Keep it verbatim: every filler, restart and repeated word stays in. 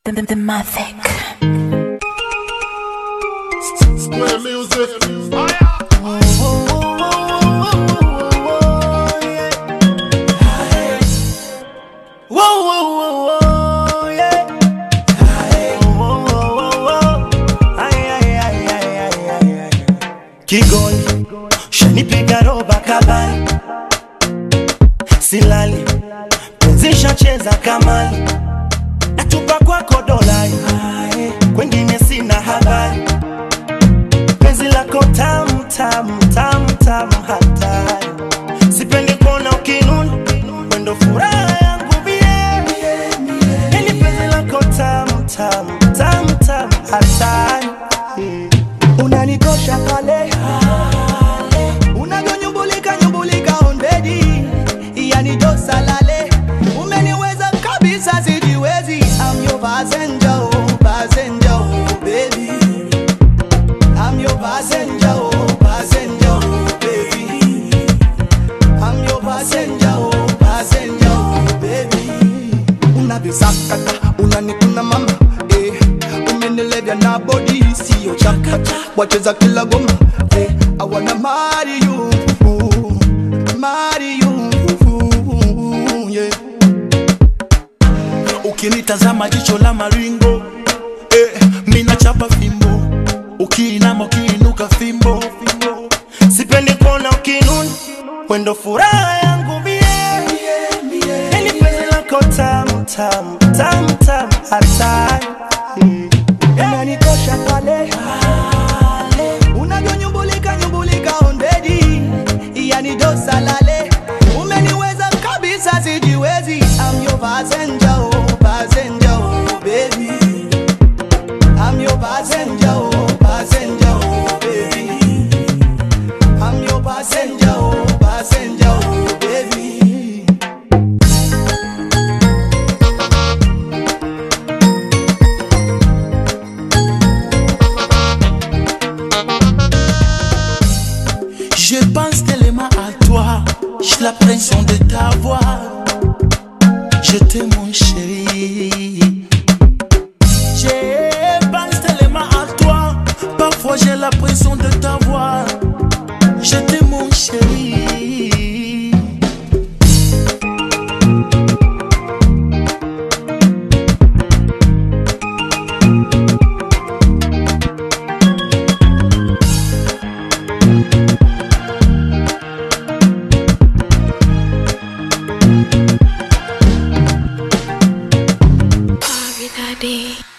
The, the Mavic. Square music. Oh, yeah. Kigoli, shanipiga roba kabali, silali, penzisha cheza kamali, natupa kwako dolai, kwengine sina habari, penzi lako tamu tamu tamu tamu hatari, sipendi kuona ukinuna, wendo furaha yangu bie, yani penzi lako tamu tamu tamu tamu hatari. Unanikosha pale unavyonyumbulika nyumbulika on bedi, yani dosa lale, umeniweza kabisa sijiwezi. I'm your passenger, oh, passenger, oh, baby. I'm your passenger, oh, passenger, oh, baby. I'm your passenger, oh, passenger, oh, baby. Unavisakata, unanikuna mama, eh. Umenilevya na body, siyo chakata, wacheza kila goma, eh. I wanna marry you, ooh, marry you, ooh, yeah. Ukinitazama jicho la maringo, eh, mina chapa fimbo, ukiinama ukiinuka fimbo, fimbo. Sipendi kuona ukinuna, wendo furaha yangu bie, yani penzi lako tamu tamu tamu tamu hatari. Unanikosha pale unavyonyumbulika nyumbulika on bedi, yani dosa lale, umeniweza kabisa sijiwezi. I'm your passenger, oh, passenger, oh, baby. I'm your passenger, oh, passenger, oh, baby. I'm your passenger, oh, passenger, oh, baby. Je pense tellement à toi, j'ai la pression de t'avoir. Je t'aime mon chéri. Je pense tellement à toi, parfois j'ai la pression de t'avoir. Je t'aime mon chéri. Daddy.